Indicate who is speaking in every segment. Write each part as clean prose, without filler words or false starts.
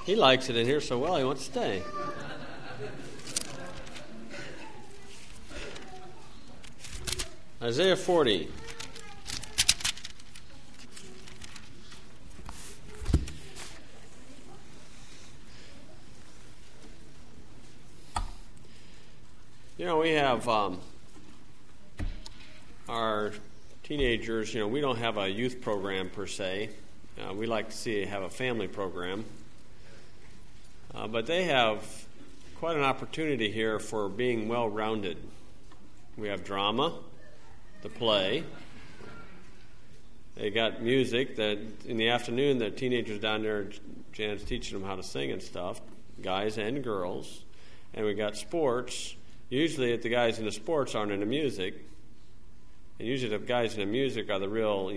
Speaker 1: He likes it in here so well he wants to stay. Isaiah 40. You know, we have our teenagers, you know, we don't have a youth program per se. We like to see have a family program. But they have quite an opportunity here for being well-rounded. We have drama, the play. They got music that in the afternoon, the teenagers down there, Jan's teaching them how to sing and stuff, guys and girls. And we got sports. Usually the guys in the sports aren't into music. And usually the guys in the music are the real,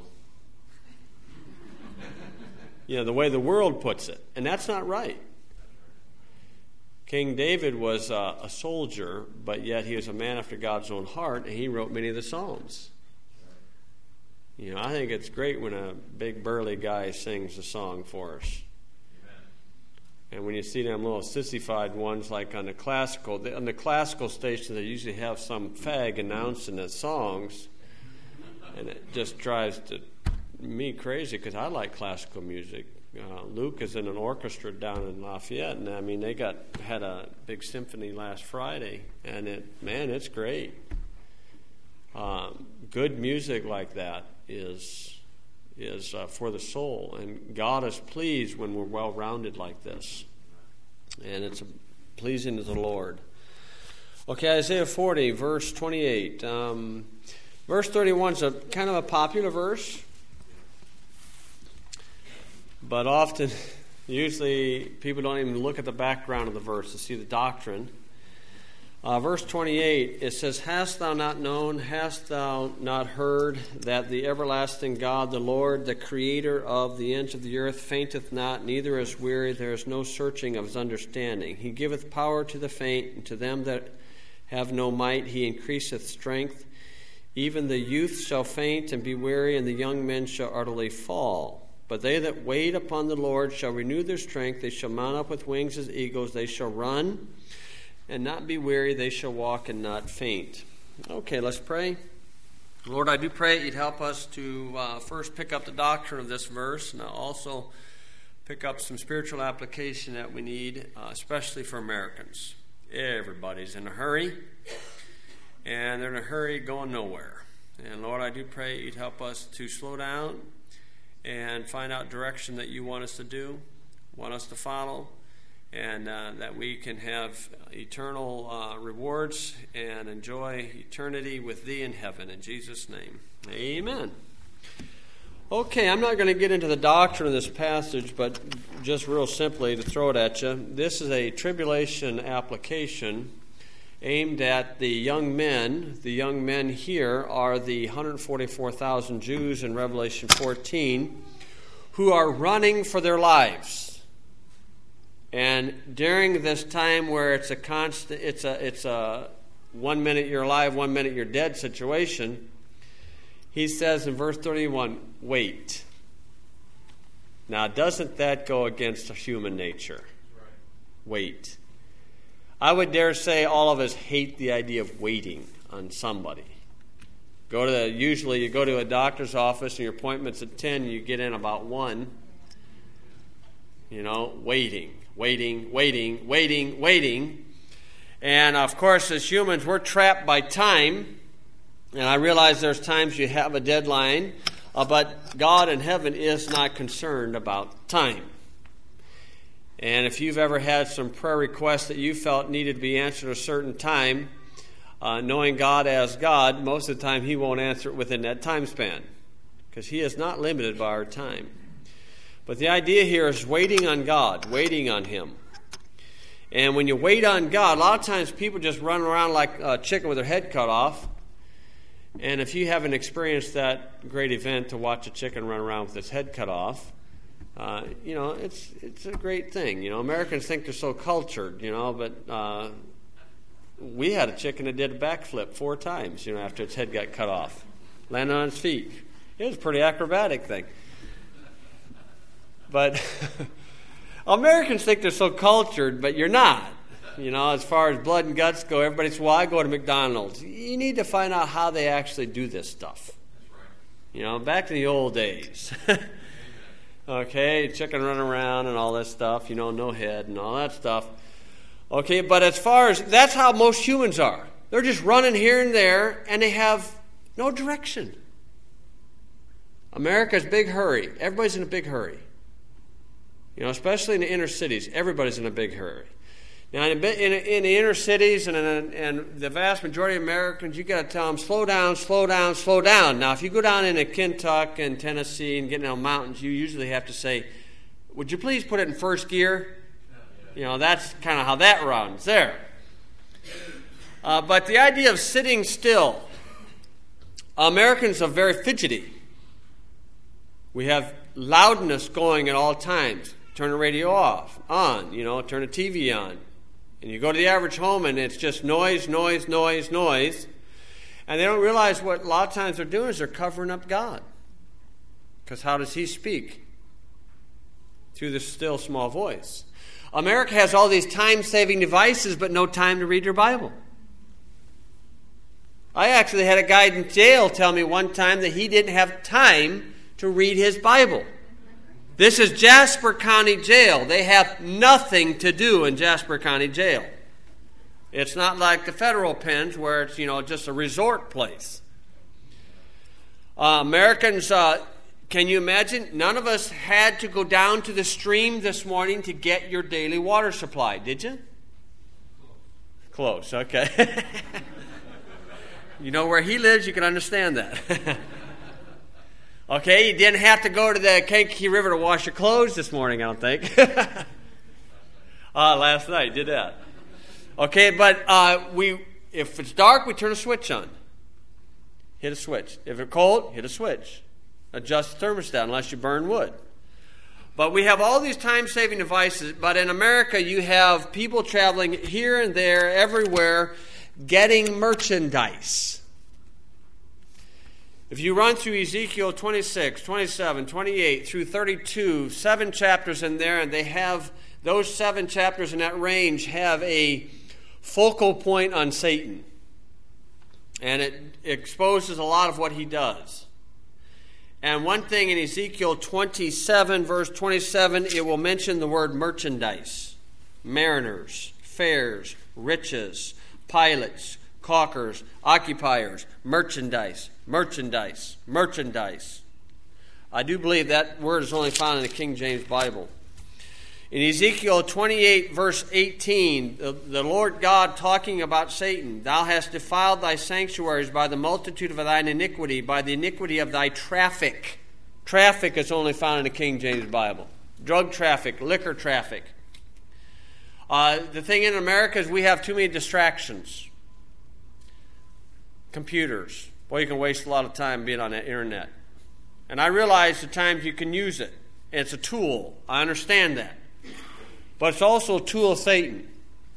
Speaker 1: the way the world puts it. And that's not right. King David was a soldier, but yet he was a man after God's own heart, and he wrote many of the Psalms. You know, I think it's great when a big burly guy sings a song for us. And when you see them little sissified ones like on the classical station, they usually have some fag announcing the songs, and it just drives me crazy because I like classical music. Luke is in an orchestra down in Lafayette, and I mean they had a big symphony last Friday, and it's great. Good music like that is for the soul, and God is pleased when we're well-rounded like this, and it's pleasing to the Lord. Okay, Isaiah 40, verse 28. Verse 31 is a kind of a popular verse, but often, usually, people don't even look at the background of the verse to see the doctrine. Verse 28, it says, "Hast thou not known, hast thou not heard, that the everlasting God, the Lord, the Creator of the ends of the earth, fainteth not, neither is weary, there is no searching of his understanding. He giveth power to the faint, and to them that have no might he increaseth strength. Even the youth shall faint and be weary, and the young men shall utterly fall. But they that wait upon the Lord shall renew their strength, they shall mount up with wings as eagles, they shall run and not be weary, they shall walk and not faint." Okay, let's pray. Lord, I do pray you'd help us to first pick up the doctrine of this verse, and also pick up some spiritual application that we need, especially for Americans. Everybody's in a hurry, and they're in a hurry going nowhere. And Lord, I do pray you'd help us to slow down and find out direction that you want us to do, want us to follow, and that we can have eternal rewards and enjoy eternity with thee in heaven. In Jesus' name, amen. Okay, I'm not going to get into the doctrine of this passage, but just real simply to throw it at you, this is a tribulation application aimed at the young men. The young men here are the 144,000 Jews in Revelation 14 who are running for their lives. And during this time where it's a 1 minute you're alive, 1 minute you're dead situation, he says in verse 31, wait. Now, doesn't that go against human nature? Right. Wait. I would dare say all of us hate the idea of waiting on somebody. Usually you go to a doctor's office and your appointment's at 10, you get in about 1. Waiting. And of course, as humans, we're trapped by time. And I realize there's times you have a deadline, but God in heaven is not concerned about time. And if you've ever had some prayer requests that you felt needed to be answered at a certain time, knowing God as God, most of the time he won't answer it within that time span, because he is not limited by our time. But the idea here is waiting on God, waiting on him. And when you wait on God, a lot of times people just run around like a chicken with their head cut off. And if you haven't experienced that great event to watch a chicken run around with its head cut off, it's a great thing. Americans think they're so cultured, but we had a chicken that did a backflip 4 times, after its head got cut off, landed on its feet. It was a pretty acrobatic thing. But Americans think they're so cultured, but you're not. You know, as far as blood and guts go, everybody says, well, I go to McDonald's. You need to find out how they actually do this stuff. You know, back to the old days. Okay, chicken running around and all that stuff, you know, no head and all that stuff. Okay, but as far as, that's how most humans are. They're just running here and there, and they have no direction. America's big hurry. Everybody's in a big hurry. You know, especially in the inner cities, everybody's in a big hurry. Now, in the inner cities and the vast majority of Americans, you got to tell them, slow down, slow down, slow down. Now, if you go down into Kentucky and Tennessee and get in the mountains, you usually have to say, would you please put it in first gear? You know, that's kind of how that runs there. But the idea of sitting still, Americans are very fidgety. We have loudness going at all times. Turn the radio off, on, you know, turn the TV on. And you go to the average home and it's just noise, noise, noise, noise. And they don't realize what a lot of times they're doing is they're covering up God. Because how does He speak? Through the still small voice. America has all these time-saving devices but no time to read their Bible. I actually had a guy in jail tell me one time that he didn't have time to read his Bible. This is Jasper County Jail. They have nothing to do in Jasper County Jail. It's not like the federal pens where it's, you know, just a resort place. Americans, can you imagine? None of us had to go down to the stream this morning to get your daily water supply, did you? Close, okay. You know where he lives, you can understand that. Okay, you didn't have to go to the Kankakee River to wash your clothes this morning, I don't think. Last night, did that. Okay, but if it's dark, we turn a switch on. Hit a switch. If it's cold, hit a switch. Adjust the thermostat unless you burn wood. But we have all these time-saving devices, but in America you have people traveling here and there, everywhere, getting merchandise. If you run through Ezekiel 26, 27, 28 through 32, 7 chapters in there, and they have those 7 chapters in that range have a focal point on Satan. And it exposes a lot of what he does. And one thing in Ezekiel 27, verse 27, it will mention the word merchandise. Mariners, fares, riches, pilots, caulkers, occupiers, merchandise, merchandise, merchandise. I do believe that word is only found in the King James Bible. In Ezekiel 28, verse 18, the Lord God talking about Satan, thou hast defiled thy sanctuaries by the multitude of thine iniquity, by the iniquity of thy traffic. Traffic is only found in the King James Bible. Drug traffic, liquor traffic. The thing in America is we have too many distractions. Computers. Boy, you can waste a lot of time being on the internet. And I realize the times you can use it. It's a tool. I understand that. But it's also a tool of Satan.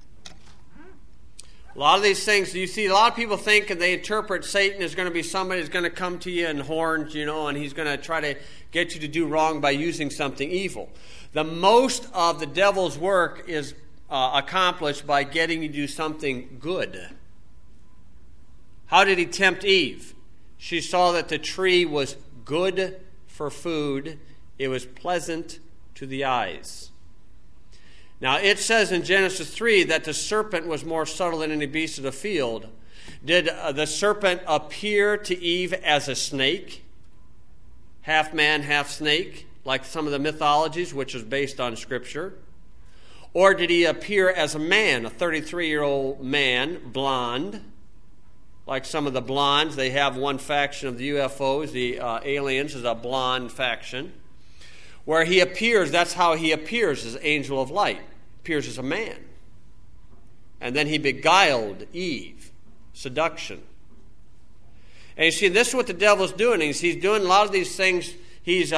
Speaker 1: A lot of these things, you see, a lot of people think and they interpret Satan as going to be somebody who's going to come to you in horns, you know, and he's going to try to get you to do wrong by using something evil. The most of the devil's work is accomplished by getting you to do something good. How did he tempt Eve? She saw that the tree was good for food. It was pleasant to the eyes. Now, it says in Genesis 3 that the serpent was more subtle than any beast of the field. Did the serpent appear to Eve as a snake? Half man, half snake, like some of the mythologies, which is based on Scripture? Or did he appear as a man, a 33-year-old man, blonde? Like some of the blondes, they have one faction of the UFOs, the aliens, is a blonde faction. Where he appears, that's how he appears as angel of light. Appears as a man. And then he beguiled Eve. Seduction. And you see, this is what the devil's doing. He's doing a lot of these things. He's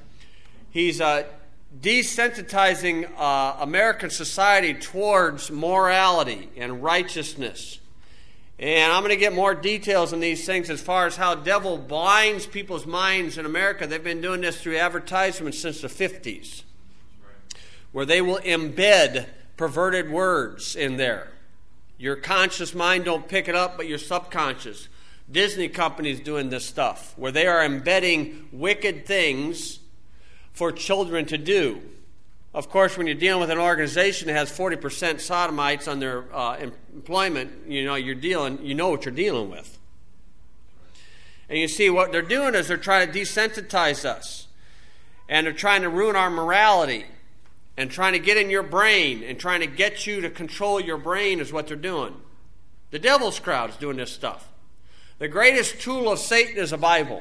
Speaker 1: desensitizing American society towards morality and righteousness. And I'm going to get more details on these things as far as how the devil blinds people's minds in America. They've been doing this through advertisements since the 50s. where they will embed perverted words in there. Your conscious mind don't pick it up, but your subconscious. Disney companies doing this stuff, where they are embedding wicked things for children to do. Of course, when you're dealing with an organization that has 40% sodomites on their employment, you know what you're dealing with. And you see, what they're doing is they're trying to desensitize us. And they're trying to ruin our morality. And trying to get in your brain. And trying to get you to control your brain is what they're doing. The devil's crowd is doing this stuff. The greatest tool of Satan is a Bible.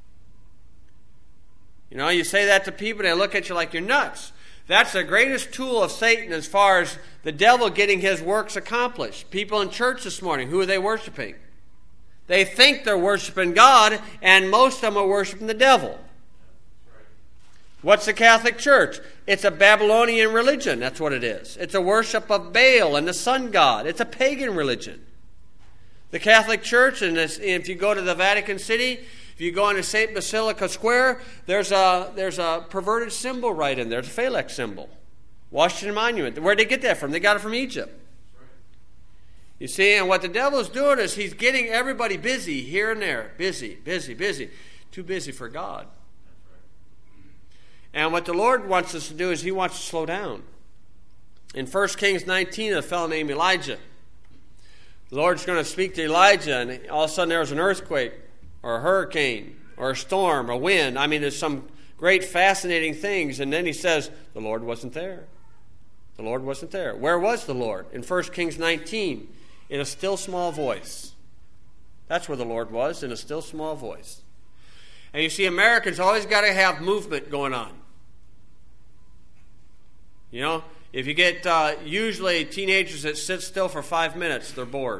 Speaker 1: You know, you say that to people, they look at you like you're nuts. That's the greatest tool of Satan as far as the devil getting his works accomplished. People in church this morning, who are they worshiping? They think they're worshiping God, and most of them are worshiping the devil. What's the Catholic Church? It's a Babylonian religion. That's what it is. It's a worship of Baal and the sun god. It's a pagan religion. The Catholic Church, and if you go to the Vatican City, if you go into St. Basilica Square, there's a perverted symbol right in there. It's a phallic symbol. Washington Monument. Where'd they get that from? They got it from Egypt. You see, and what the devil's doing is he's getting everybody busy here and there. Busy, busy, busy. Too busy for God. And what the Lord wants us to do is he wants to slow down. In 1 Kings 19, a fellow named Elijah. The Lord's going to speak to Elijah, and all of a sudden there was an earthquake, or a hurricane, or a storm, a wind. I mean, there's some great fascinating things. And then he says, the Lord wasn't there. The Lord wasn't there. Where was the Lord? In 1 Kings 19, in a still small voice. That's where the Lord was, in a still small voice. And you see, Americans always got to have movement going on. You know, if you get usually teenagers that sit still for 5 minutes, they're bored.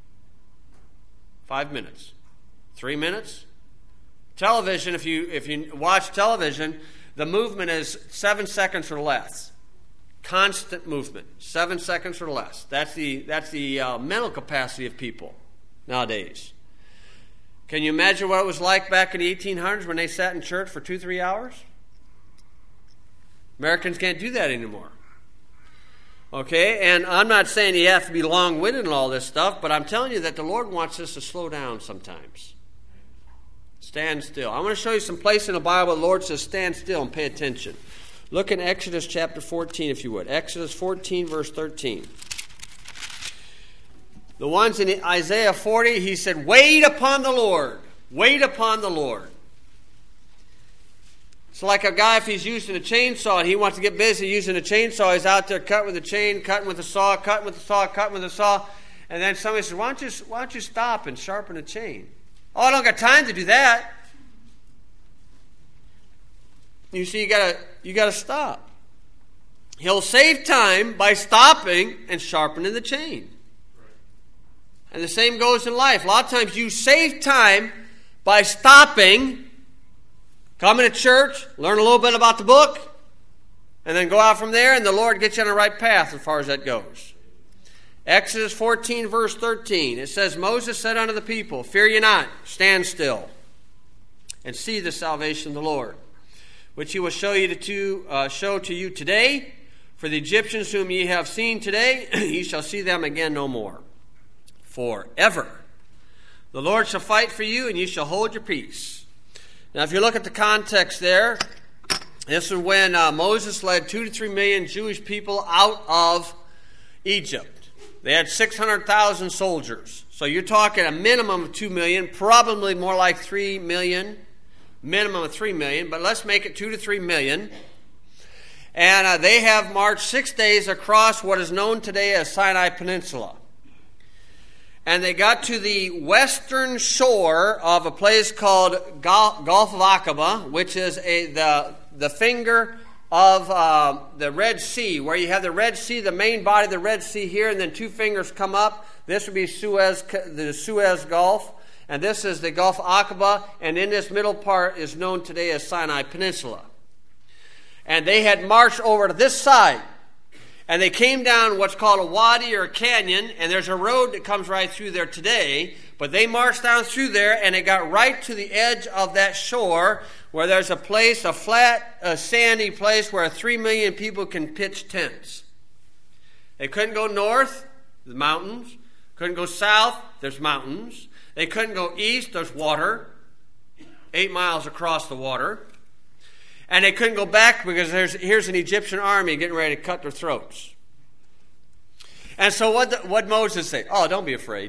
Speaker 1: 5 minutes. 3 minutes. Television, if you watch television, the movement is 7 seconds or less. Constant movement, 7 seconds or less. That's the mental capacity of people nowadays. Can you imagine what it was like back in the 1800s when they sat in church for 2-3 hours? Americans can't do that anymore. Okay, and I'm not saying you have to be long-winded and all this stuff, but I'm telling you that the Lord wants us to slow down sometimes. Stand still. I'm going to show you some place in the Bible the Lord says stand still and pay attention. Look in Exodus chapter 14, if you would. Exodus 14, verse 13. The ones in Isaiah 40, he said, wait upon the Lord. Wait upon the Lord. It's like a guy, if he's using a chainsaw and he wants to get busy using a chainsaw, he's out there cutting with a chain, cutting with a saw, cutting with a saw, cutting with a saw. And then somebody says, why don't you stop and sharpen the chain? Oh, I don't got time to do that. You see, you gotta stop. He'll save time by stopping and sharpening the chain. And the same goes in life. A lot of times you save time by stopping, coming to church, learn a little bit about the book, and then go out from there, and the Lord gets you on the right path as far as that goes. Exodus 14, verse 13. It says, Moses said unto the people, fear ye not, stand still, and see the salvation of the Lord, which he will show to you today. For the Egyptians whom ye have seen today, ye shall see them again no more. Forever. The Lord shall fight for you, and ye shall hold your peace. Now, if you look at the context there, this is when Moses led 2 to 3 million Jewish people out of Egypt. They had 600,000 soldiers. So you're talking a minimum of 2 million, probably more like 3 million. Minimum of 3 million, but let's make it 2 to 3 million. And they have marched 6 days across what is known today as Sinai Peninsula. And they got to the western shore of a place called Gulf of Aqaba, which is the finger of the Red Sea, where you have the Red Sea, the main body of the Red Sea here, and then 2 fingers come up. This would be the Suez Gulf. And this is the Gulf of Aqaba, and in this middle part is known today as Sinai Peninsula. And they had marched over to this side, And they came down what's called a wadi or a canyon, and there's a road that comes right through there today. But they marched down through there, and they got right to the edge of that shore where there's a place, a flat, sandy place where 3 million people can pitch tents. They couldn't go north, the mountains. Couldn't go south, there's mountains. They couldn't go east, there's water. 8 miles across the water. And they couldn't go back because here's an Egyptian army getting ready to cut their throats. And so what Moses say? Oh, don't be afraid.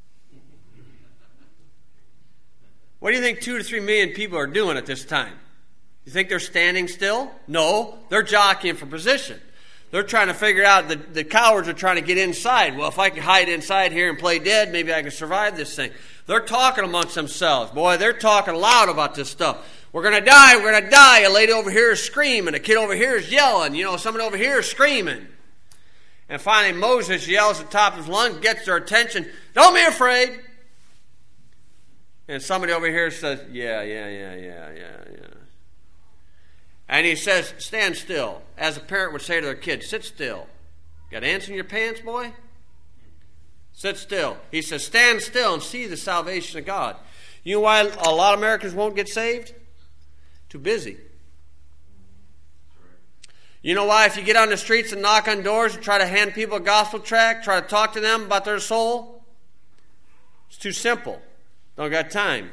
Speaker 1: What do you think 2 to 3 million people are doing at this time? You think they're standing still? No, they're jockeying for position. They're trying to figure out, the cowards are trying to get inside. Well, if I can hide inside here and play dead, maybe I can survive this thing. They're talking amongst themselves. Boy, they're talking loud about this stuff. We're going to die, we're going to die. A lady over here is screaming. A kid over here is yelling. Someone over here is screaming. And finally, Moses yells at the top of his lungs, gets their attention. Don't be afraid. And somebody over here says, yeah. And he says, stand still. As a parent would say to their kid, sit still. Got ants in your pants, boy? Sit still. He says, stand still and see the salvation of God. You know why a lot of Americans won't get saved? Too busy. You know why if you get on the streets and knock on doors and try to hand people a gospel tract, try to talk to them about their soul? It's too simple. Don't got time.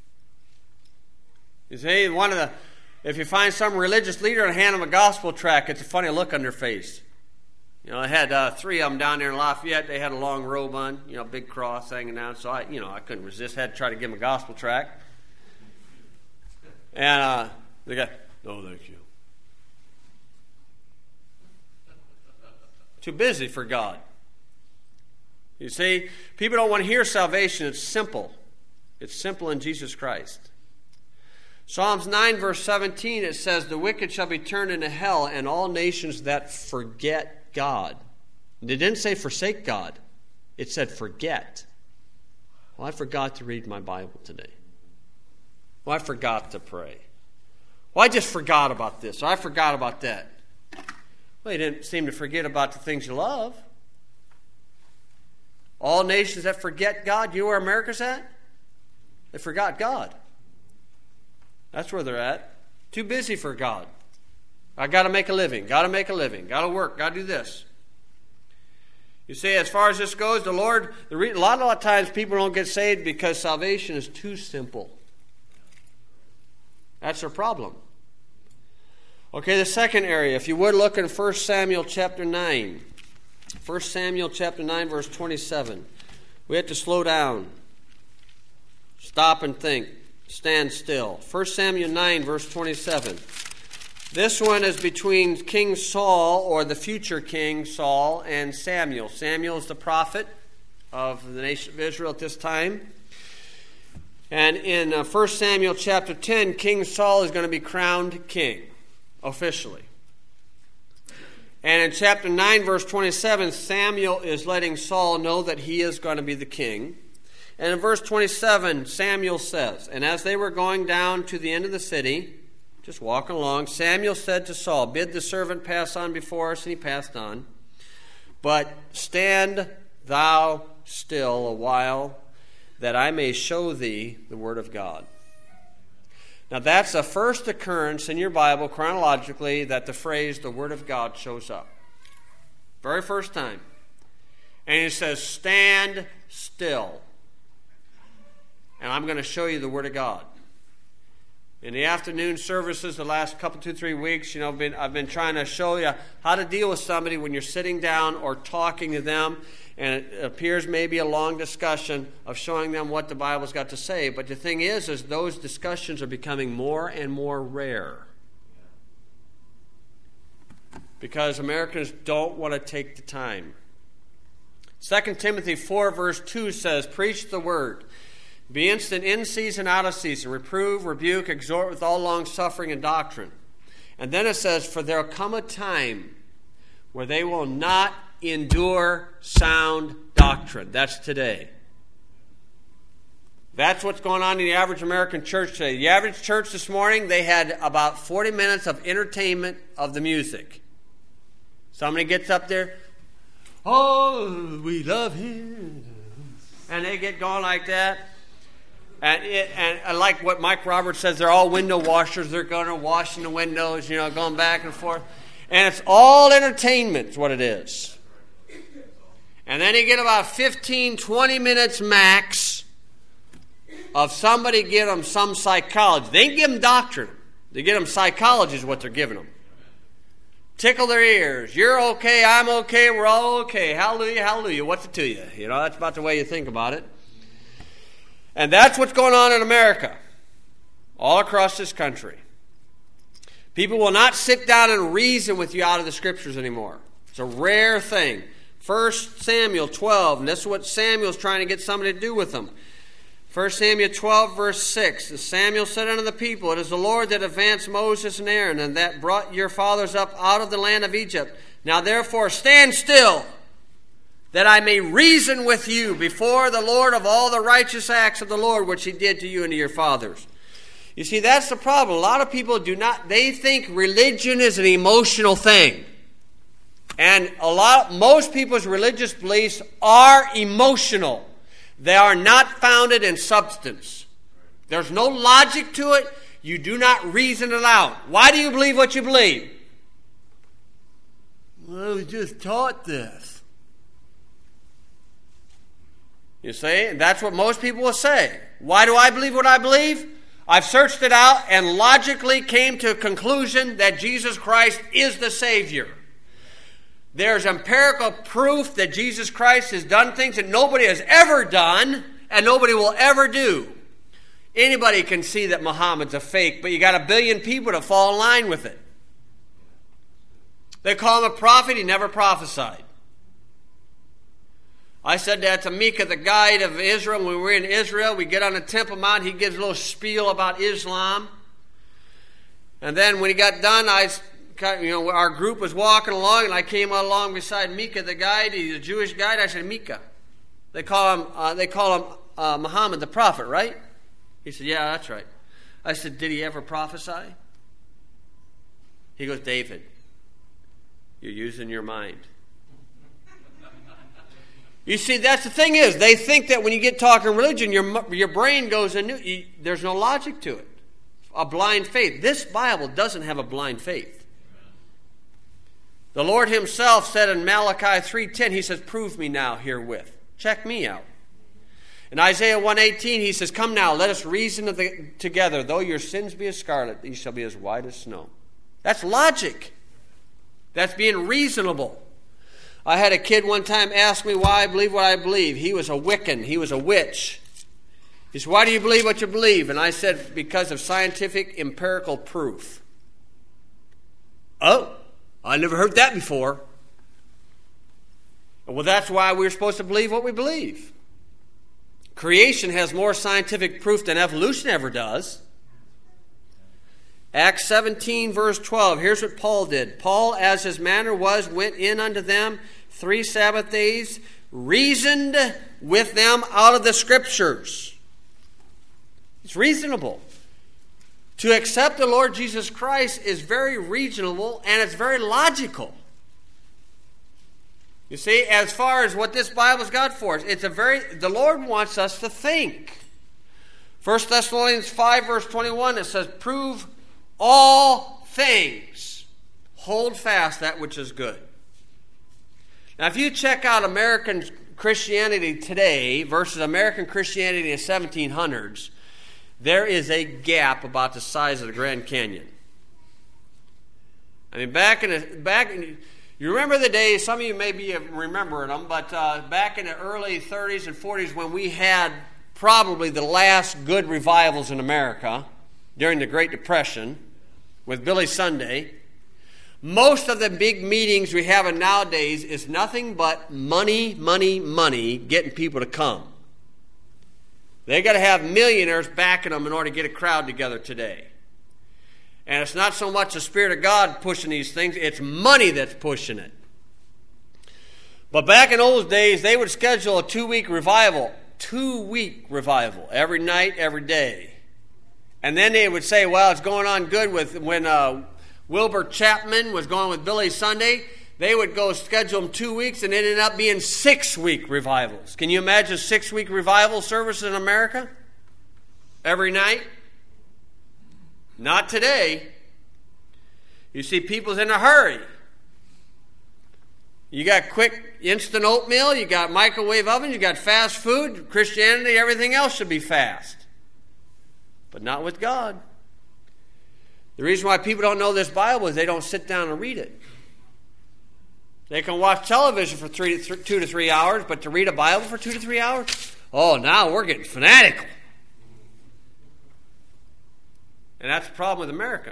Speaker 1: You see, if you find some religious leader and hand them a gospel tract, it's a funny look on their face. I had 3 of them down there in Lafayette. They had a long robe on, big cross hanging down. So I couldn't resist. Had to try to give them a gospel tract. And the guy, no, thank you. Too busy for God. You see, people don't want to hear salvation. It's simple. It's simple in Jesus Christ. Psalms 9 verse 17, it says, the wicked shall be turned into hell, and all nations that forget God. It didn't say forsake God. It said forget. Well, I forgot to read my Bible today. Well, I forgot to pray. Well, I just forgot about this. Or I forgot about that. Well, you didn't seem to forget about the things you love. All nations that forget God, you know where America's at? They forgot God. That's where they're at. Too busy for God. I got to make a living. Got to make a living. Got to work. Got to do this. You see, as far as this goes, the Lord, a lot of times people don't get saved because salvation is too simple. That's their problem. Okay, the second area, if you would look in 1 Samuel chapter 9. 1 Samuel chapter 9, verse 27. We have to slow down. Stop and think. Stand still. 1 Samuel 9, verse 27. This one is between King Saul, or the future King Saul, and Samuel. Samuel is the prophet of the nation of Israel at this time. And in 1 Samuel chapter 10, King Saul is going to be crowned king, officially. And in chapter 9, verse 27, Samuel is letting Saul know that he is going to be the king. And in verse 27, Samuel says, and as they were going down to the end of the city, just walking along, Samuel said to Saul, bid the servant pass on before us, and he passed on. But stand thou still a while, that I may show thee the word of God. Now that's the first occurrence in your Bible, chronologically, that the phrase, the word of God, shows up. Very first time. And it says, stand still. And I'm going to show you the Word of God. In the afternoon services, the last 2-3 weeks, I've been trying to show you how to deal with somebody when you're sitting down or talking to them, and it appears maybe a long discussion of showing them what the Bible's got to say. But the thing is those discussions are becoming more and more rare. Because Americans don't want to take the time. 2 Timothy 4, verse 2 says, preach the word. Be instant in season, out of season. Reprove, rebuke, exhort with all long suffering and doctrine. And then it says, for there will come a time where they will not endure sound doctrine. That's today. That's what's going on in the average American church today. The average church this morning, they had about 40 minutes of entertainment of the music. Somebody gets up there, oh, we love him. And they get going like that. And like what Mike Roberts says, they're all window washers. They're going to washing the windows, going back and forth. And it's all entertainment is what it is. And then you get about 15, 20 minutes max of somebody give them some psychology. They ain't give them doctrine. They give them psychology is what they're giving them. Tickle their ears. You're okay, I'm okay, we're all okay. Hallelujah, hallelujah. What's it to you? That's about the way you think about it. And that's what's going on in America, all across this country. People will not sit down and reason with you out of the Scriptures anymore. It's a rare thing. 1 Samuel 12, and this is what Samuel's trying to get somebody to do with them. 1 Samuel 12, verse 6. And Samuel said unto the people, it is the Lord that advanced Moses and Aaron, and that brought your fathers up out of the land of Egypt. Now therefore stand still, that I may reason with you before the Lord of all the righteous acts of the Lord, which he did to you and to your fathers. You see, that's the problem. A lot of people they think religion is an emotional thing. And most people's religious beliefs are emotional. They are not founded in substance. There's no logic to it. You do not reason it out. Why do you believe what you believe? Well, we just taught this. You see, and that's what most people will say. Why do I believe what I believe? I've searched it out and logically came to a conclusion that Jesus Christ is the Savior. There's empirical proof that Jesus Christ has done things that nobody has ever done and nobody will ever do. Anybody can see that Muhammad's a fake, but you got 1 billion people to fall in line with it. They call him a prophet. He never prophesied. I said that to Micah, the guide of Israel. When we were in Israel, we get on the Temple Mount. He gives a little spiel about Islam. And then when he got done, our group was walking along, and I came along beside Micah, the guide. He's a Jewish guide. I said, Micah, they call him Muhammad the prophet, right? He said, yeah, that's right. I said, did he ever prophesy? He goes, David, you're using your mind. You see, that's the thing is, they think that when you get talking religion, your brain goes anew. There's no logic to it. A blind faith. This Bible doesn't have a blind faith. The Lord himself said in Malachi 3:10, he says, prove me now herewith. Check me out. In Isaiah 1:18, he says, come now, let us reason together. Though your sins be as scarlet, these shall be as white as snow. That's logic. That's being reasonable. I had a kid one time ask me why I believe what I believe. He was a Wiccan. He was a witch. He said, why do you believe what you believe? And I said, because of scientific empirical proof. Oh, I never heard that before. Well, that's why we're supposed to believe what we believe. Creation has more scientific proof than evolution ever does. Acts 17, verse 12. Here's what Paul did. Paul, as his manner was, went in unto them 3 Sabbath days, reasoned with them out of the Scriptures. It's reasonable. To accept the Lord Jesus Christ is very reasonable and it's very logical. You see, as far as what this Bible's got for us, the Lord wants us to think. 1 Thessalonians 5, verse 21, it says, prove all things. Hold fast that which is good. Now, if you check out American Christianity today versus American Christianity in the 1700s, there is a gap about the size of the Grand Canyon. I mean, you remember the days, some of you may be remembering them, but back in the early 30s and 40s when we had probably the last good revivals in America during the Great Depression with Billy Sunday, most of the big meetings we have nowadays is nothing but money, money, money getting people to come. They got to have millionaires backing them in order to get a crowd together today. And it's not so much the Spirit of God pushing these things, it's money that's pushing it. But back in those days, they would schedule a 2-week revival. 2-week revival. Every night, every day. And then they would say, well, it's going on good with when Wilbur Chapman was going with Billy Sunday. they would go schedule them 2 weeks, and it ended up being 6-week revivals. Can you imagine 6-week revival service in America? Every night? Not today. You see, people's in a hurry. You got quick, instant oatmeal, you got microwave ovens, you got fast food. Christianity, everything else should be fast. But not with God. The reason why people don't know this Bible is they don't sit down and read it. They can watch television for 2 to 3 hours, but to read a Bible for 2 to 3 hours? Oh, now we're getting fanatical. And that's the problem with America.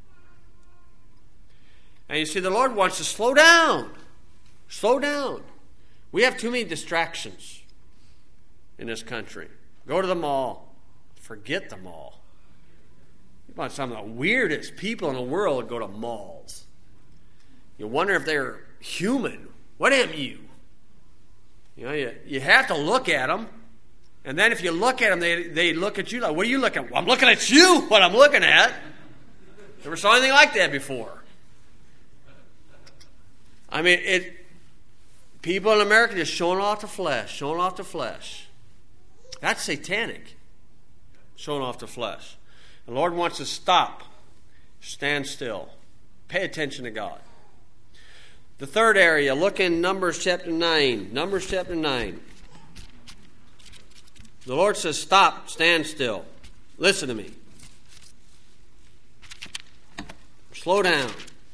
Speaker 1: And you see, the Lord wants to slow down. Slow down. We have too many distractions in this country. Go to the mall. Forget the mall. You find some of the weirdest people in the world go to malls. You wonder if they're human. What am you? You know, you have to look at them. And then if you look at them, they look at you like, what are you looking at? Well, I'm looking at you, what I'm looking at. Never saw anything like that before. I mean, people in America just showing off the flesh, showing off the flesh. That's satanic, showing off the flesh. The Lord wants to stop, stand still, pay attention to God. The third area, look in Numbers chapter 9. Numbers chapter 9. The Lord says, stop, stand still. Listen to me. Slow down.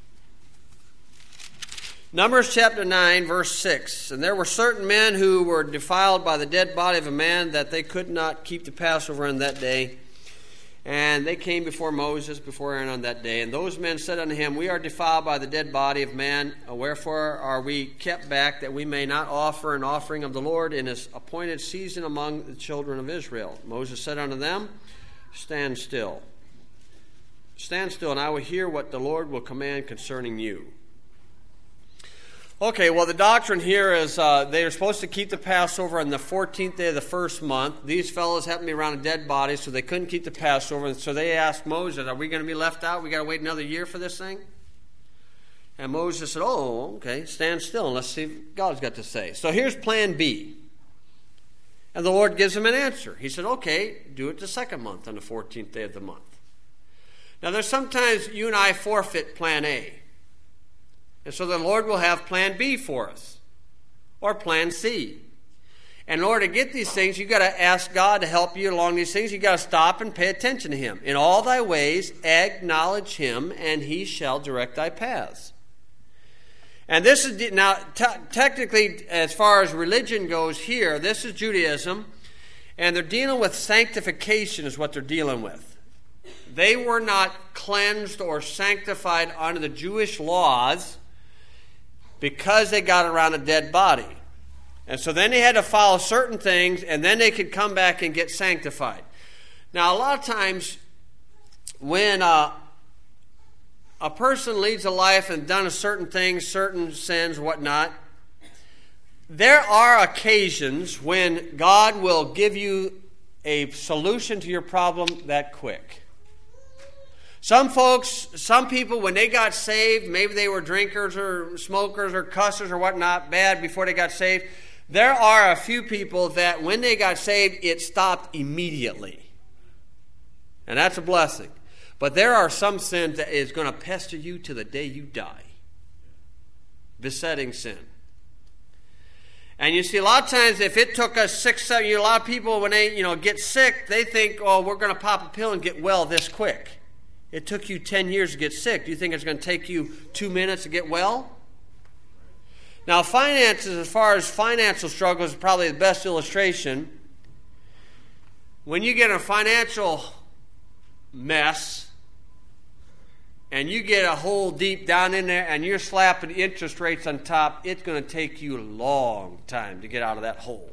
Speaker 1: Numbers chapter 9, verse 6. And there were certain men who were defiled by the dead body of a man, that they could not keep the Passover on that day. And they came before Moses, before Aaron on that day. And those men said unto him, we are defiled by the dead body of man. Wherefore are we kept back, that we may not offer an offering of the Lord in his appointed season among the children of Israel? Moses said unto them, stand still. Stand still, and I will hear what the Lord will command concerning you. Okay, well, the doctrine here is they are supposed to keep the Passover on the 14th day of the first month. These fellows happened to be around a dead body, so they couldn't keep the Passover. And so they asked Moses, are we going to be left out? We got to wait another year for this thing? And Moses said, oh, okay, stand still and let's see what God's got to say. So here's plan B. And the Lord gives him an answer. He said, okay, do it the second month on the 14th day of the month. Now, there's sometimes you and I forfeit plan A. And so the Lord will have plan B for us, or plan C. And in order to get these things, you've got to ask God to help you along these things. You've got to stop and pay attention to him. In all thy ways, acknowledge him, and he shall direct thy paths. And this is, now, technically, as far as religion goes here, this is Judaism, and they're dealing with sanctification is what they're dealing with. They were not cleansed or sanctified under the Jewish laws because they got around a dead body. And so then they had to follow certain things, and then they could come back and get sanctified. Now, a lot of times when a person leads a life and done a certain things, certain sins, whatnot, there are occasions when God will give you a solution to your problem that quick. Some folks, some people, when they got saved, maybe they were drinkers or smokers or cussers or whatnot, bad before they got saved. There are a few people that when they got saved, it stopped immediately. And that's a blessing. But there are some sins that is going to pester you to the day you die. Besetting sin. And you see, a lot of times, if it took us 6, 7 years, a lot of people, when they get sick, they think, oh, we're going to pop a pill and get well this quick. It took you 10 years to get sick. Do you think it's going to take you 2 minutes to get well? Now, finances, as far as financial struggles, is probably the best illustration. When you get a financial mess and you get a hole deep down in there and you're slapping interest rates on top, it's going to take you a long time to get out of that hole.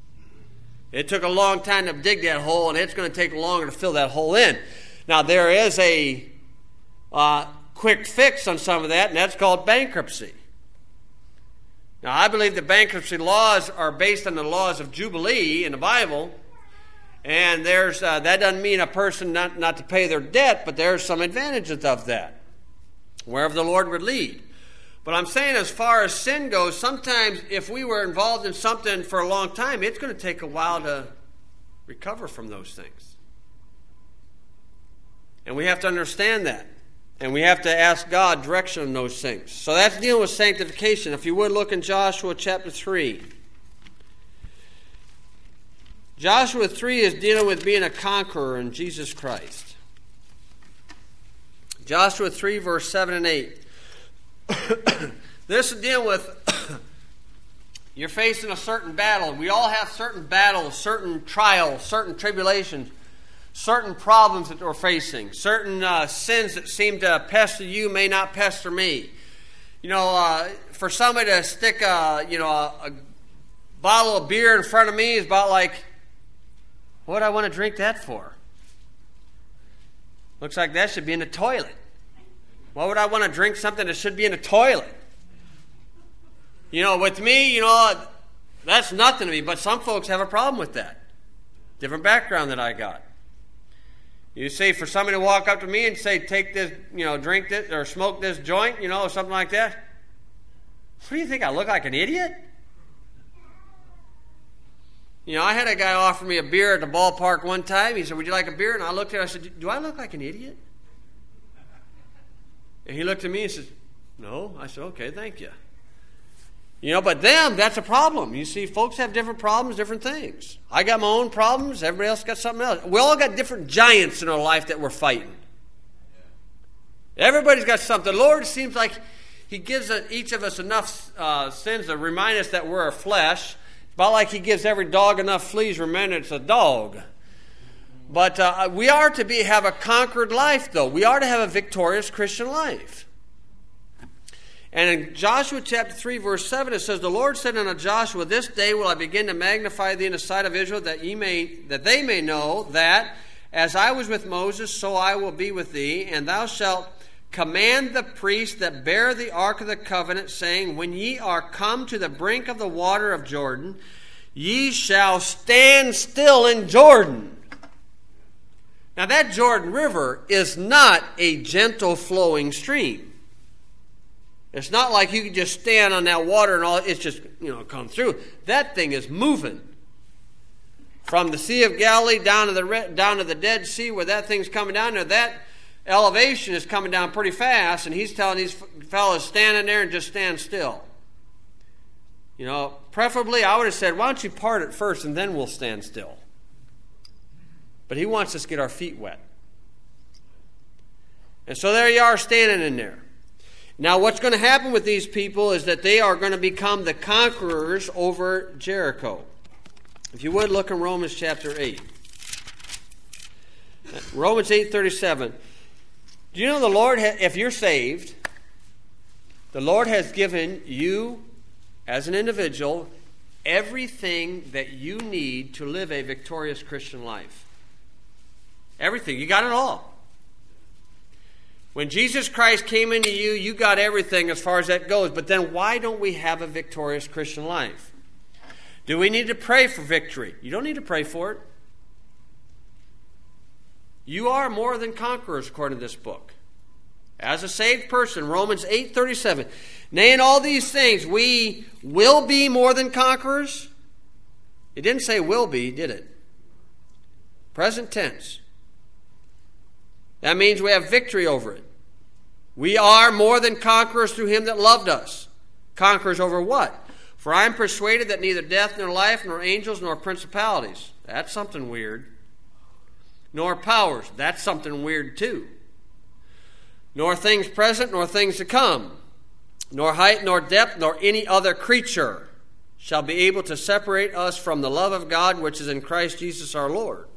Speaker 1: It took a long time to dig that hole, and it's going to take longer to fill that hole in. Now, there is a quick fix on some of that, and that's called bankruptcy. Now, I believe the bankruptcy laws are based on the laws of Jubilee in the Bible, and there's that doesn't mean a person not to pay their debt, but there's some advantages of that, wherever the Lord would lead. But I'm saying as far as sin goes, sometimes if we were involved in something for a long time, it's going to take a while to recover from those things. And we have to understand that. And we have to ask God direction on those things. So that's dealing with sanctification. If you would look in Joshua chapter 3. Joshua 3 is dealing with being a conqueror in Jesus Christ. Joshua 3 verse 7 and 8. This is dealing with you're facing a certain battle. We all have certain battles, certain trials, certain tribulations, certain problems that we're facing, certain sins that seem to pester you may not pester me. You know, for somebody to stick a bottle of beer in front of me is about like, what do I want to drink that for? Looks like that should be in the toilet. Why would I want to drink something that should be in the toilet? You know, with me, that's nothing to me, but some folks have a problem with that. Different background that I got. You see, for somebody to walk up to me and say, take this, drink this or smoke this joint, or something like that. What do you think? I look like an idiot? I had a guy offer me a beer at the ballpark one time. He said, would you like a beer? And I looked at him and I said, do I look like an idiot? And he looked at me and said, no. I said, okay, thank you. But them, that's a problem. You see, folks have different problems, different things. I got my own problems. Everybody else got something else. We all got different giants in our life that we're fighting. Everybody's got something. The Lord seems like He gives each of us enough sins to remind us that we're a flesh. About like He gives every dog enough fleas, remember it's a dog. But we are to have a conquered life, though. We are to have a victorious Christian life. And in Joshua chapter 3, verse 7, it says, the Lord said unto Joshua, this day will I begin to magnify thee in the sight of Israel, that they may know that, as I was with Moses, so I will be with thee. And thou shalt command the priests that bear the ark of the covenant, saying, when ye are come to the brink of the water of Jordan, ye shall stand still in Jordan. Now that Jordan River is not a gentle flowing stream. It's not like you can just stand on that water and all, it's just, come through. That thing is moving. From the Sea of Galilee down to the Dead Sea where that thing's coming down there, that elevation is coming down pretty fast, and He's telling these fellas, stand in there and just stand still. Preferably I would have said, why don't you part it first and then we'll stand still. But He wants us to get our feet wet. And so there you are standing in there. Now what's going to happen with these people is that they are going to become the conquerors over Jericho. If you would, look in Romans chapter 8. Romans 8:37. Do you know the Lord, if you're saved, the Lord has given you as an individual everything that you need to live a victorious Christian life. Everything. You got it all. When Jesus Christ came into you, you got everything as far as that goes. But then why don't we have a victorious Christian life? Do we need to pray for victory? You don't need to pray for it. You are more than conquerors according to this book. As a saved person, Romans 8:37. Nay, in all these things we will be more than conquerors. It didn't say will be, did it? Present tense. That means we have victory over it. We are more than conquerors through Him that loved us. Conquerors over what? For I am persuaded that neither death nor life, nor angels, nor principalities. That's something weird. Nor powers. That's something weird too. Nor things present, nor things to come. Nor height, nor depth, nor any other creature shall be able to separate us from the love of God which is in Christ Jesus our Lord.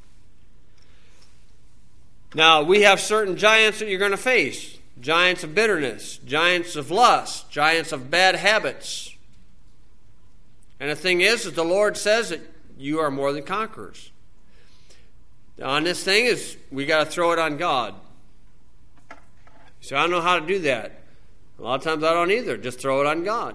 Speaker 1: Now, we have certain giants that you're going to face. Giants of bitterness, giants of lust, giants of bad habits. And the thing is the Lord says that you are more than conquerors. On this thing is, we got to throw it on God. So I don't know how to do that. A lot of times I don't either. Just throw it on God.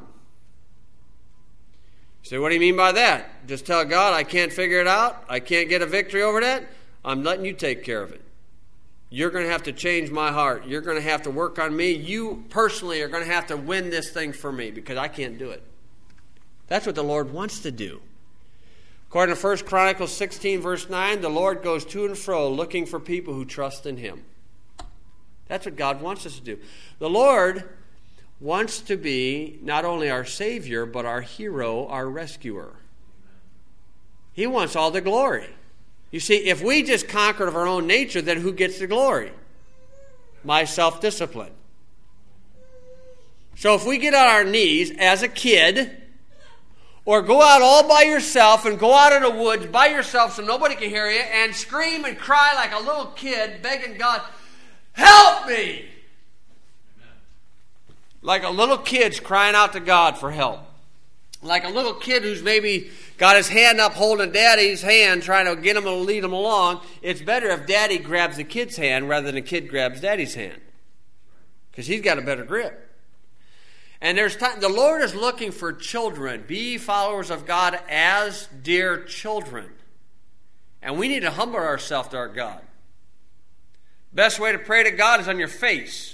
Speaker 1: You say, what do you mean by that? Just tell God, I can't figure it out. I can't get a victory over that. I'm letting you take care of it. You're going to have to change my heart. You're going to have to work on me. You personally are going to have to win this thing for me because I can't do it. That's what the Lord wants to do. According to 1 Chronicles 16, verse 9, the Lord goes to and fro looking for people who trust in him. That's what God wants us to do. The Lord wants to be not only our Savior, but our hero, our rescuer. He wants all the glory. You see, if we just conquered of our own nature, then who gets the glory? My self-discipline. So if we get on our knees as a kid, or go out all by yourself and go out in the woods by yourself so nobody can hear you and scream and cry like a little kid begging God, help me! Like a little kid's crying out to God for help. Like a little kid who's maybe got his hand up holding Daddy's hand trying to get him to lead him along. It's better if Daddy grabs the kid's hand rather than the kid grabs Daddy's hand. Because he's got a better grip. And there's time. The Lord is looking for children. Be followers of God as dear children. And we need to humble ourselves to our God. Best way to pray to God is on your face.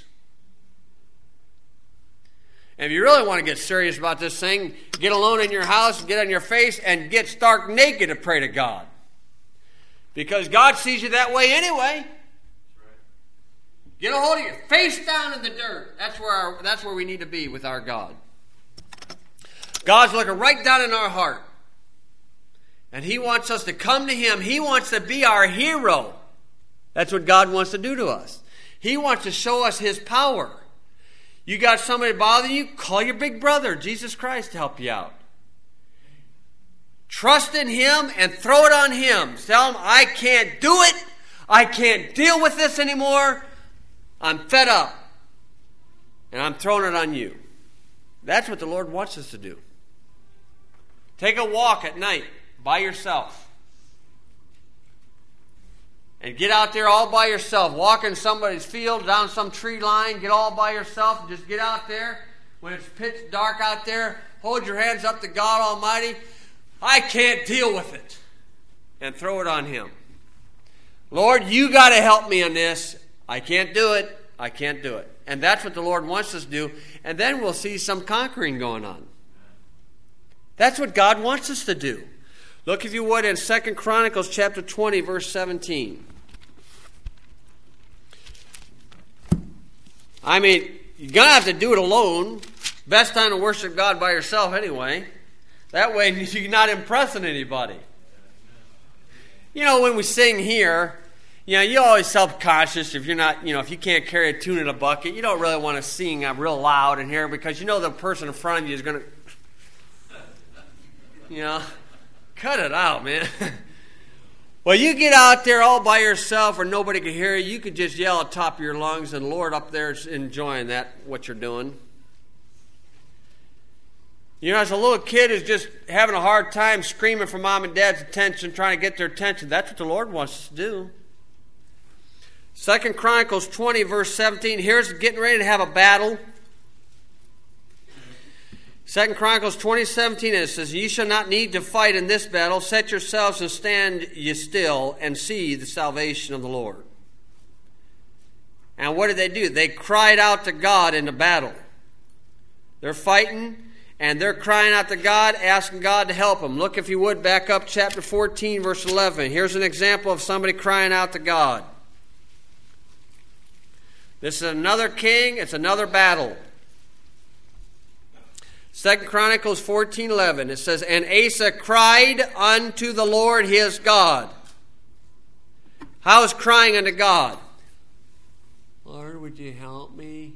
Speaker 1: And if you really want to get serious about this thing, get alone in your house, get on your face, and get stark naked to pray to God. Because God sees you that way anyway. Get a hold of your face down in the dirt. That's where we need to be with our God. God's looking right down in our heart. And he wants us to come to him. He wants to be our hero. That's what God wants to do to us. He wants to show us his power. You got somebody bothering you, call your big brother, Jesus Christ, to help you out. Trust in him and throw it on him. Tell him, I can't do it. I can't deal with this anymore. I'm fed up. And I'm throwing it on you. That's what the Lord wants us to do. Take a walk at night by yourself. And get out there all by yourself. Walk in somebody's field, down some tree line. Get all by yourself. And just get out there. When it's pitch dark out there, hold your hands up to God Almighty. I can't deal with it. And throw it on him. Lord, you got to help me in this. I can't do it. I can't do it. And that's what the Lord wants us to do. And then we'll see some conquering going on. That's what God wants us to do. Look, if you would, in 2 Chronicles chapter 20, verse 17. I mean, you're going to have to do it alone. Best time to worship God by yourself anyway. That way you're not impressing anybody. You know, when we sing here, you're always self-conscious if you're not, if you can't carry a tune in a bucket. You don't really want to sing real loud in here because the person in front of you is going to, cut it out, man. Well, you get out there all by yourself where nobody can hear you. You could just yell at the top of your lungs, and the Lord up there is enjoying what you're doing. As a little kid who's just having a hard time screaming for mom and dad's attention, trying to get their attention, that's what the Lord wants us to do. 2 Chronicles 20, verse 17. Here's getting ready to have a battle. 2 Chronicles 20:17, it says, Ye shall not need to fight in this battle. Set yourselves and stand ye still and see the salvation of the Lord. And what did they do? They cried out to God in the battle. They're fighting, and they're crying out to God, asking God to help them. Look, if you would, back up chapter 14, verse 11. Here's an example of somebody crying out to God. This is another king. It's another battle. 2 Chronicles 14:11, it says, And Asa cried unto the Lord his God. How is crying unto God? Lord, would you help me?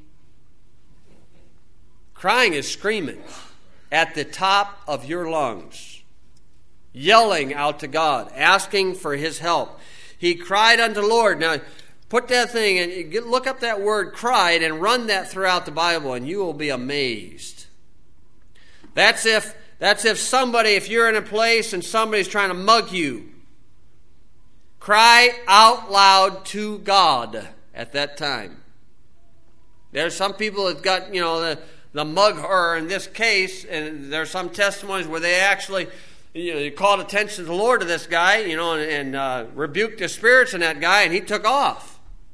Speaker 1: Crying is screaming at the top of your lungs, yelling out to God, asking for his help. He cried unto the Lord. Now, put that thing and look up that word cried and run that throughout the Bible, and you will be amazed. That's if somebody, if you're in a place and somebody's trying to mug you, cry out loud to God at that time. There's some people that got, the mug her in this case, and there's some testimonies where they actually, called attention to the Lord to this guy, and rebuked the spirits in that guy, and he took off.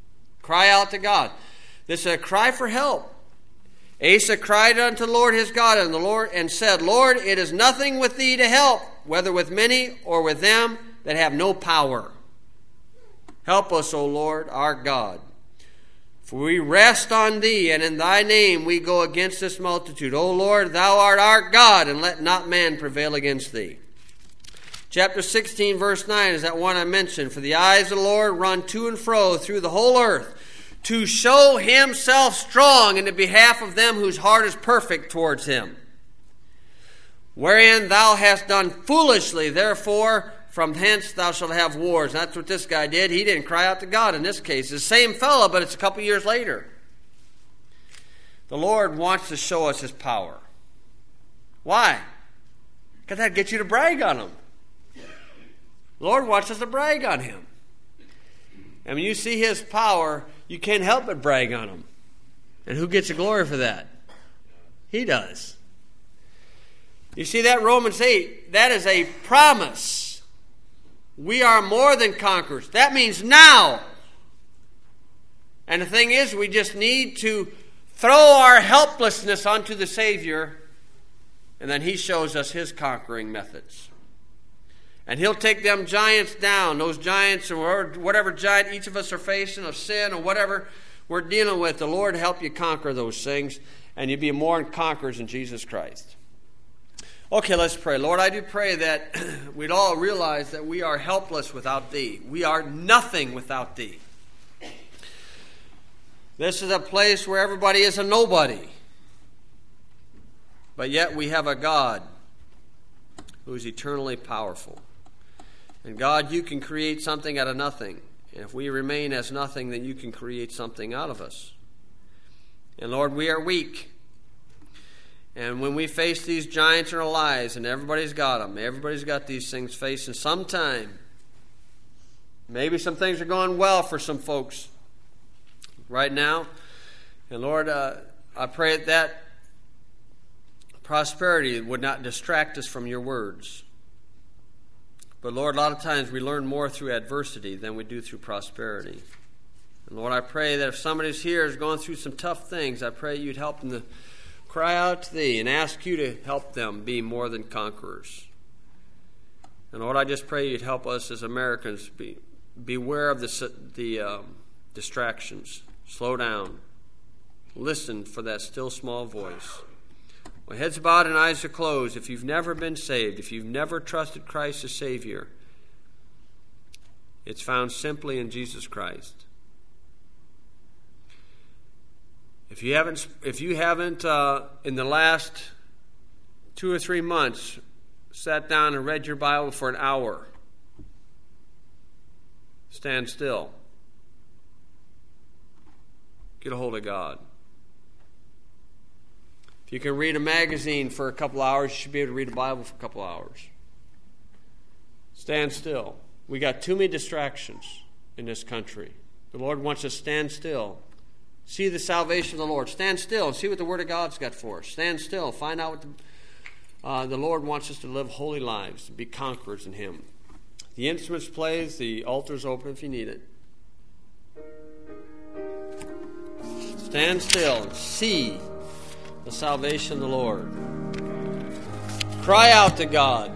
Speaker 1: Cry out to God. This is a cry for help. Asa cried unto the Lord his God, and the Lord and said, Lord, it is nothing with thee to help, whether with many or with them that have no power. Help us, O Lord, our God. For we rest on thee, and in thy name we go against this multitude. O Lord, thou art our God, and let not man prevail against thee. Chapter 16, verse 9 is that one I mentioned. For the eyes of the Lord run to and fro through the whole earth, to show himself strong in the behalf of them whose heart is perfect towards him. Wherein thou hast done foolishly, therefore from hence thou shalt have wars. And that's what this guy did. He didn't cry out to God in this case. It's the same fellow, but it's a couple years later. The Lord wants to show us his power. Why? Because that'd get you to brag on him. The Lord wants us to brag on him. And when you see his power, you can't help but brag on him. And who gets the glory for that? He does. You see that Romans 8, that is a promise. We are more than conquerors. That means now. And the thing is, we just need to throw our helplessness onto the Savior, and then he shows us his conquering methods. And he'll take them giants down, those giants or whatever giant each of us are facing of sin or whatever we're dealing with. The Lord help you conquer those things, and you'll be more than conquerors in Jesus Christ. Okay, let's pray. Lord, I do pray that we'd all realize that we are helpless without thee. We are nothing without thee. This is a place where everybody is a nobody. But yet we have a God who is eternally powerful. And God, you can create something out of nothing. And if we remain as nothing, then you can create something out of us. And Lord, we are weak. And when we face these giants in our lives, and everybody's got them, everybody's got these things facing sometime. Maybe some things are going well for some folks right now. And Lord, I pray that prosperity would not distract us from your words. But Lord, a lot of times we learn more through adversity than we do through prosperity. And Lord, I pray that if somebody's here is going through some tough things, I pray you'd help them to cry out to thee and ask you to help them be more than conquerors. And Lord, I just pray you'd help us as Americans beware of the distractions. Slow down. Listen for that still small voice. With heads bowed and eyes are closed, if you've never been saved, if you've never trusted Christ as Savior, it's found simply in Jesus Christ. If you haven't in the last 2 or 3 months sat down and read your Bible for an hour, stand still. Get a hold of God. If you can read a magazine for a couple hours, you should be able to read the Bible for a couple hours. Stand still. We got too many distractions in this country. The Lord wants us to stand still. See the salvation of the Lord. Stand still and see what the Word of God's got for us. Stand still. Find out what the Lord wants us to live holy lives, to be conquerors in Him. The instruments plays, the altar's open if you need it. Stand still and see the salvation of the Lord. Cry out to God.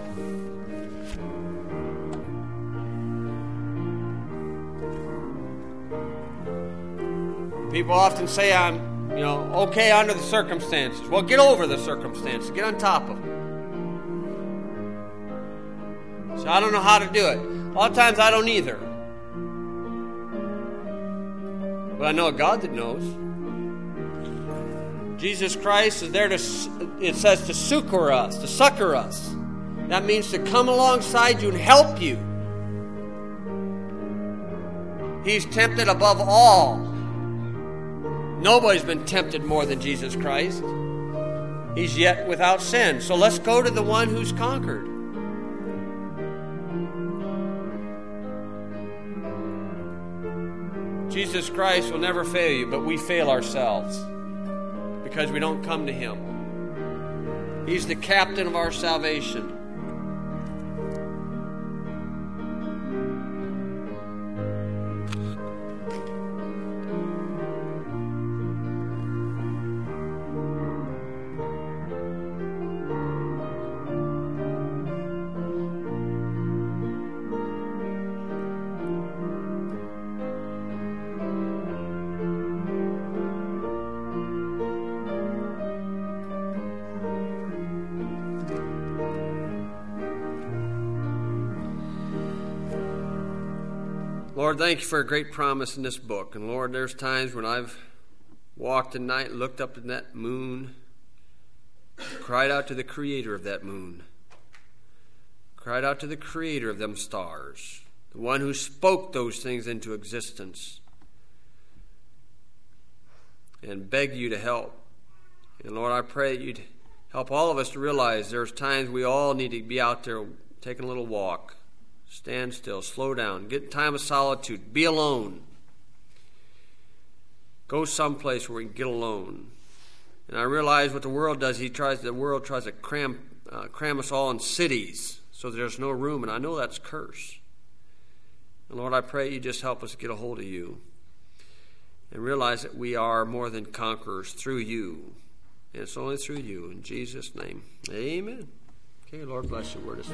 Speaker 1: People often say I'm, okay under the circumstances. Well, get over the circumstances. Get on top of them. So I don't know how to do it. A lot of times I don't either. But I know a God that knows. Jesus Christ is there it says to succor us, to succor us. That means to come alongside you and help you. He's tempted above all. Nobody's been tempted more than Jesus Christ. He's yet without sin. So let's go to the one who's conquered. Jesus Christ will never fail you, but we fail ourselves because we don't come to Him. He's the captain of our salvation. Lord, thank you for a great promise in this book. And Lord, there's times when I've walked at night, looked up at that moon, cried out to the creator of that moon, cried out to the creator of them stars, the one who spoke those things into existence, and begged you to help. And Lord, I pray that you'd help all of us to realize there's times we all need to be out there taking a little walk. Stand still, slow down, get time of solitude, be alone. Go someplace where we can get alone. And I realize what the world does. The world tries to cram us all in cities so that there's no room, and I know that's a curse. And Lord, I pray you just help us get a hold of you and realize that we are more than conquerors through you. And it's only through you. In Jesus' name, amen. Okay, Lord bless your word.